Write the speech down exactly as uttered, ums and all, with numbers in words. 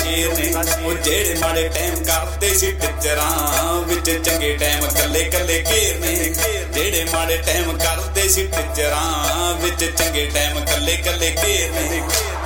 ਸ਼ੇਰ ਨੇ ਉਹ ਜਿਹੜੇ ਮਾੜੇ ਟਾਈਮ ਕਰਦੇ ਸੀ ਟਿਚਰਾਂ ਵਿੱਚ ਚੰਗੇ ਟਾਈਮ ਕੱਲੇ ਕੱਲੇ ਘੇਰ ਨੇ ਜਿਹੜੇ ਮਾੜੇ ਟਾਈਮ ਕਰਦੇ ਸੀ ਟਿਚਰਾਂ ਵਿੱਚ ਚੰਗੇ ਟਾਈਮ ਕੱਲੇ ਕੱਲੇ ਘੇਰ ਨੇ